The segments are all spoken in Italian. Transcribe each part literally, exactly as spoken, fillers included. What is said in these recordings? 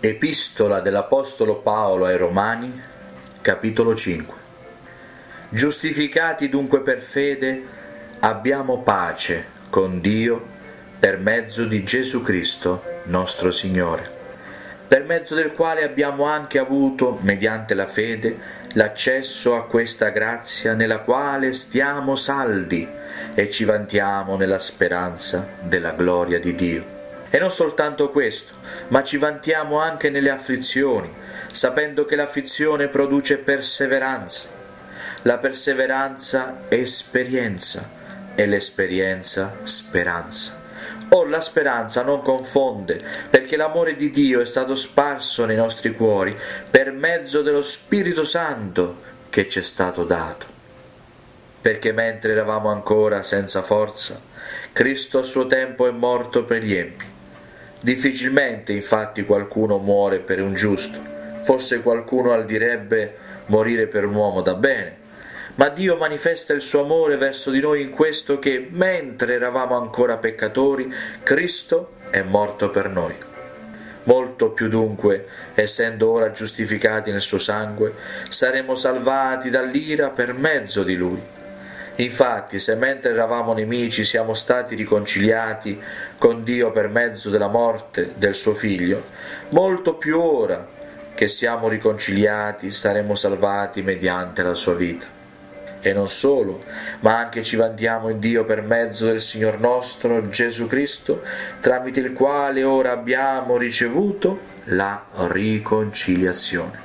Epistola dell'Apostolo Paolo ai Romani, capitolo cinque. Giustificati dunque per fede, abbiamo pace con Dio per mezzo di Gesù Cristo, nostro Signore, per mezzo del quale abbiamo anche avuto, mediante la fede, l'accesso a questa grazia nella quale stiamo saldi e ci vantiamo nella speranza della gloria di Dio. E non soltanto questo, ma ci vantiamo anche nelle afflizioni, sapendo che l'afflizione produce perseveranza, la perseveranza esperienza e l'esperienza speranza. Or la speranza non confonde, perché l'amore di Dio è stato sparso nei nostri cuori per mezzo dello Spirito Santo che ci è stato dato. Perché mentre eravamo ancora senza forza, Cristo a suo tempo è morto per gli empi. Difficilmente infatti qualcuno muore per un giusto, forse qualcuno al direbbe morire per un uomo da bene, ma Dio manifesta il suo amore verso di noi in questo che, mentre eravamo ancora peccatori, Cristo è morto per noi. Molto più dunque, essendo ora giustificati nel suo sangue, saremo salvati dall'ira per mezzo di Lui. Infatti, se mentre eravamo nemici siamo stati riconciliati con Dio per mezzo della morte del suo Figlio, molto più ora che siamo riconciliati saremo salvati mediante la sua vita. E non solo, ma anche ci vantiamo in Dio per mezzo del Signor nostro Gesù Cristo, tramite il quale ora abbiamo ricevuto la riconciliazione.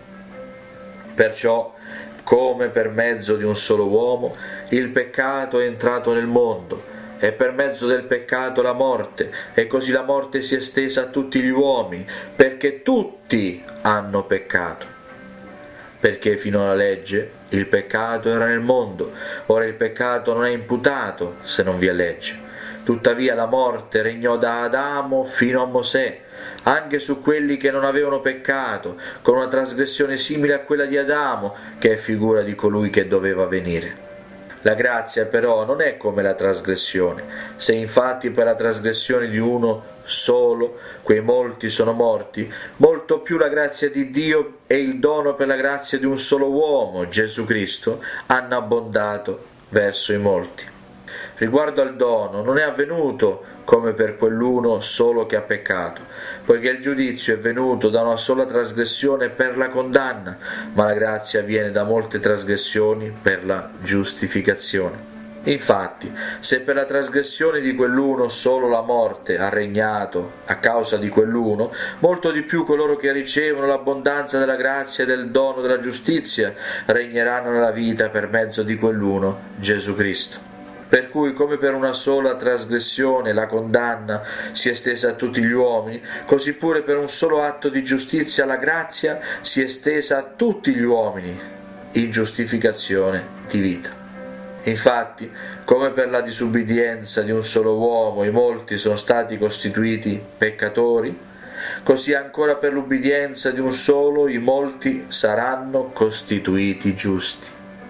Perciò, come per mezzo di un solo uomo, il peccato è entrato nel mondo, e per mezzo del peccato la morte, e così la morte si è estesa a tutti gli uomini, perché tutti hanno peccato. Perché fino alla legge il peccato era nel mondo, ora il peccato non è imputato se non vi è legge. Tuttavia la morte regnò da Adamo fino a Mosè, anche su quelli che non avevano peccato, con una trasgressione simile a quella di Adamo, che è figura di colui che doveva venire. La grazia però non è come la trasgressione, se infatti per la trasgressione di uno solo quei molti sono morti, molto più la grazia di Dio e il dono per la grazia di un solo uomo, Gesù Cristo, hanno abbondato verso i molti. Riguardo al dono, non è avvenuto come per quell'uno solo che ha peccato, poiché il giudizio è venuto da una sola trasgressione per la condanna, ma la grazia viene da molte trasgressioni per la giustificazione. Infatti, se per la trasgressione di quell'uno solo la morte ha regnato a causa di quell'uno, molto di più coloro che ricevono l'abbondanza della grazia e del dono della giustizia regneranno nella vita per mezzo di quell'uno, Gesù Cristo. Per cui, come per una sola trasgressione la condanna si è estesa a tutti gli uomini, così pure per un solo atto di giustizia la grazia si è estesa a tutti gli uomini in giustificazione di vita. Infatti, come per la disubbidienza di un solo uomo i molti sono stati costituiti peccatori, così ancora per l'ubbidienza di un solo i molti saranno costituiti giusti.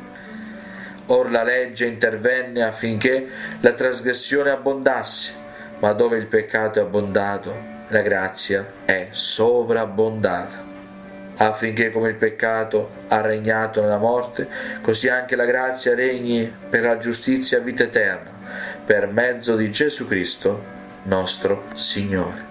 Or la legge intervenne affinché la trasgressione abbondasse, ma dove il peccato è abbondato, la grazia è sovrabbondata, affinché come il peccato ha regnato nella morte, così anche la grazia regni per la giustizia a vita eterna, per mezzo di Gesù Cristo, nostro Signore.